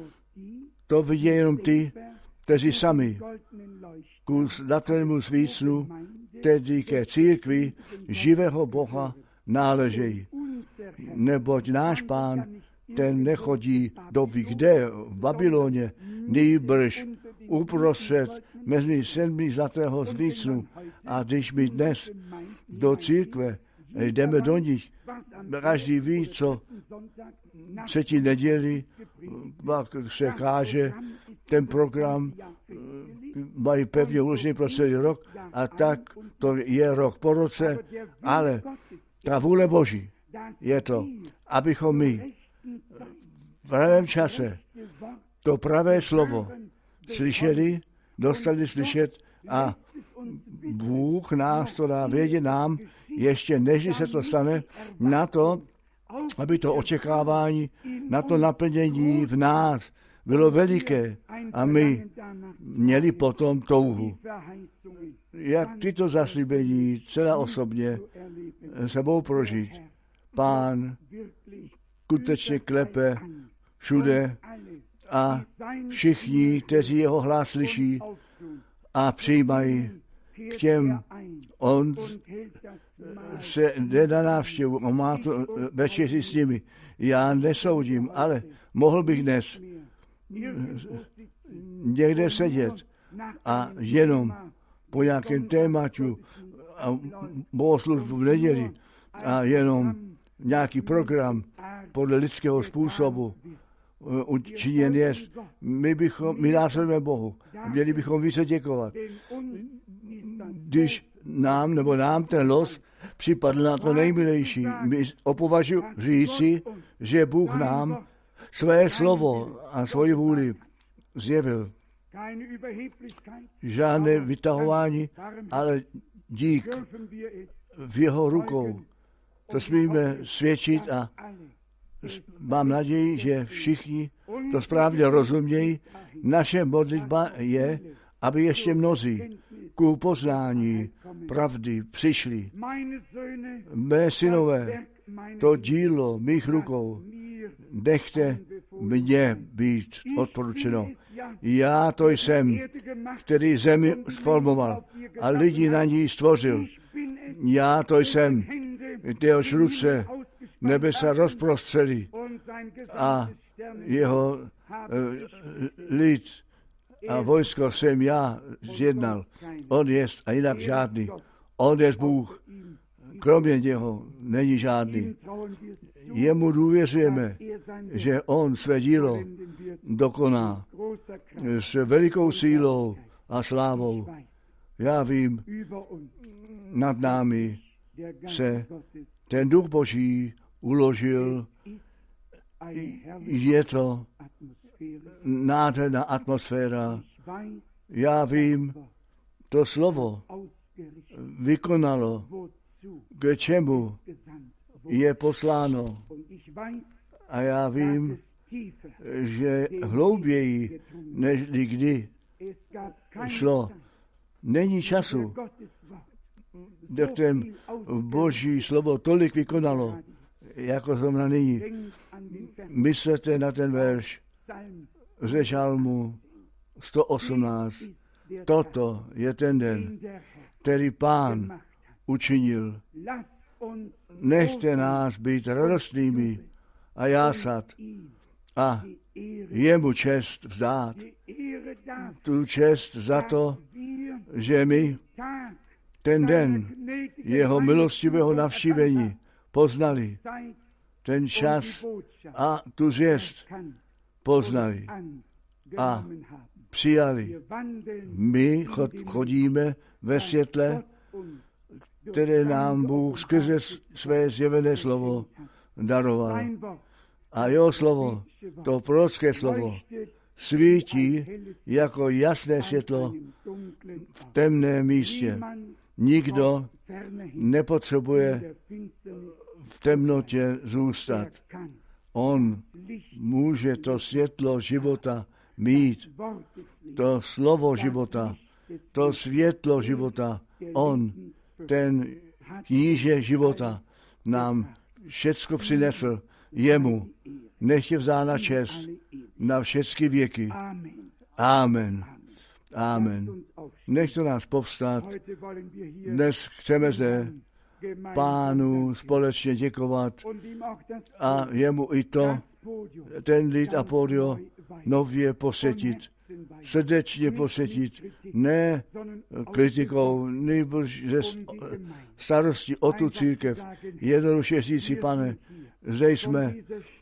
to vidí jenom ty, kteří sami ku zlatému svícnu, tedy ke církvi živého Boha náležejí. Neboť náš Pán, ten nechodí do ví kde, v Babyloně, nýbrž uprostřed mezi sedmi zlatého svícnu. A když my dnes do církve jdeme do nich, každý ví, co třetí neděli pak se káže, ten program mají pevně uložený pro celý rok a tak to je rok po roce, ale ta vůle Boží je to, abychom my v pravém čase to pravé slovo slyšeli, dostali slyšet a Bůh nás to dá vědět nám, ještě než se to stane, na to, aby to očekávání, na to naplnění v nás bylo veliké a my měli potom touhu. Jak tyto zaslíbení celá osobně sebou prožít. Pán skutečně klepe všude a všichni, kteří jeho hlas slyší a přijímají k těm, on se jde na návštěvu a má to večeři s nimi. Já nesoudím, ale mohl bych dnes někde sedět a jenom po nějakém tématu a bohoslužbu v neděli a jenom nějaký program podle lidského způsobu učiněn jest. My, bychom, my následujeme Bohu. Měli bychom více děkovat. Když nám nebo nám ten los připadl na to nejmilejší, my opovažuji říci, že Bůh nám své slovo a svoji vůli zjevil. Žádné vytahování, ale dík v jeho rukou. To smíme svědčit a mám naději, že všichni to správně rozumějí. Naše modlitba je, aby ještě mnozí ku poznání pravdy přišli. Mé synové, to dílo mých rukou, nechte mně být odporučeno. Já to jsem, který zemi formoval a lidi na ní stvořil. Já to jsem, jehož ruce nebesa rozprostřeli a jeho uh, lid a vojsko jsem já zjednal. On jest a jinak žádný. On jest Bůh. Kromě něho není žádný. Jemu důvěřujeme, že on své dílo dokoná s velikou sílou a slávou. Já vím, nad námi se ten duch Boží uložil. Je to nádherná atmosféra. Já vím, to slovo vykonalo, k čemu je posláno. A já vím, že hlouběji, než kdy šlo. Není času, kde ten Boží slovo tolik vykonalo, jako zrovna nyní. Myslete na ten verš ze žalmu sto osmnáct. Toto je ten den, který Pán učinil. Nechte nás být radostnými a jásat a jemu čest vzdát. Tu čest za to, že my ten den jeho milostivého navštívení poznali, ten čas a tu zvěst poznali a přijali. My chodíme ve světle, které nám Bůh skrze své zjevené slovo daroval. A jeho slovo, to prorocké slovo, svítí jako jasné světlo v temném místě. Nikdo nepotřebuje v temnotě zůstat. On může to světlo života mít, to slovo života, to světlo života. On, ten kníže života, nám všecko přinesl. Jemu nech je vzána čest na všechny věky. Amen. Amen. Nech to nás povstat. Dnes chceme zde Pánu společně děkovat a jemu i to, ten lid a pódio nově posvětit, srdečně posvětit, ne kritikou, nejbrž ze starosti o tu církev. Jednoduše říci, Pane, zde jsme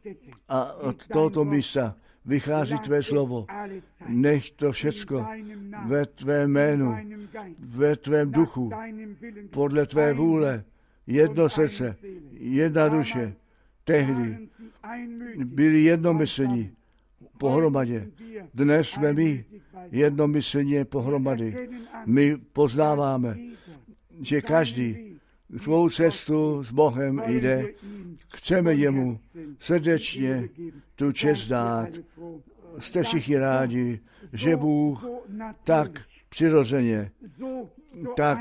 a od tohoto místa vychází tvé slovo. Nech to všecko ve tvé jménu, ve tvém duchu, podle tvé vůle, jedno srdce, jedna duše, tehdy byli jednomyslní pohromadě. Dnes jsme my jednomyslně pohromady. My poznáváme, že každý svou cestu s Bohem jde. Chceme jemu srdečně tu čest dát. Jste všichni rádi, že Bůh tak přirozeně, tak,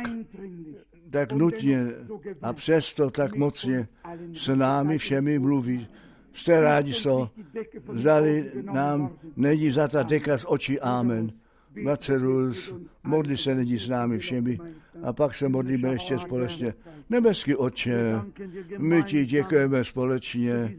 tak nutně a přesto tak mocně s námi všemi mluví. Jste rádi to, zdali nám není za ta deka z očí. Amen. Vacerus, modli se není s námi všemi a pak se modlíme ještě společně. Nebeský Otče, my ti děkujeme společně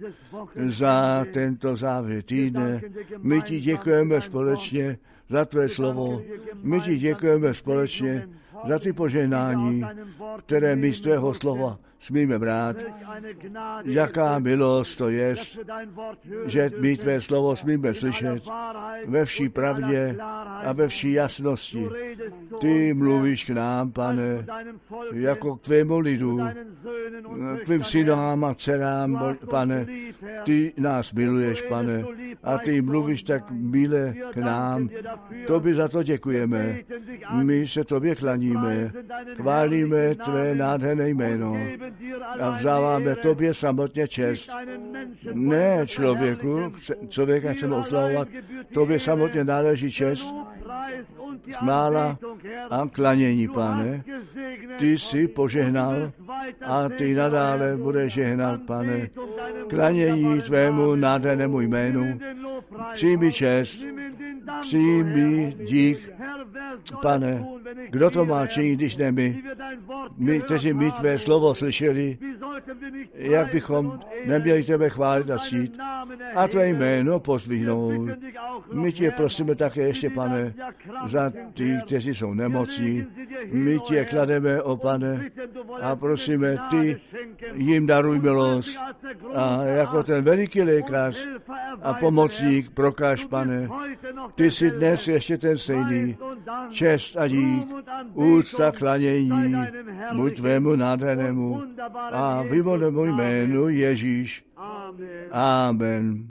za tento závěr týdne. My ti děkujeme společně za tvé slovo. My ti děkujeme společně za ty požehnání, které my z tvého slova smíme brát. Jaká milost to je, že my tvé slovo smíme slyšet ve vší pravdě a ve vší jasnosti. Ty mluvíš k nám, Pane, jako k tvému lidu, k tvým synám a dcerám, Pane. Ty nás miluješ, Pane, a ty mluvíš tak milé k nám. Tobě za to děkujeme. My se tobě klaníme, chválíme tvé nádherné jméno a vzáváme tobě samotně čest. Ne člověku, člověka chceme oslavovat, tobě samotně náleží čest, chvála a klanění, Pane. Ty jsi požehnal a ty nadále budeš žehnat, Pane. Klanění tvému nádhernému jménu. Přijmi čest, přijmi dík, Pane. Kdo to má činit, když ne my? My, kteří my tvé slovo slyšeli, jak bychom neměli tebe chválit a ctít a tvé jméno pozdvihnout. My tě prosíme také ještě, Pane, za ty, kteří jsou nemocní. My tě klademe, o Pane, a prosíme, ty jim daruj milost a jako ten veliký lékař a pomocník prokáž, Pane, ty jsi dnes ještě ten stejný. Čest a dík, úcta, klanění, buď tvému nádhernému a vyvolenému jménu Ježíš. Amen.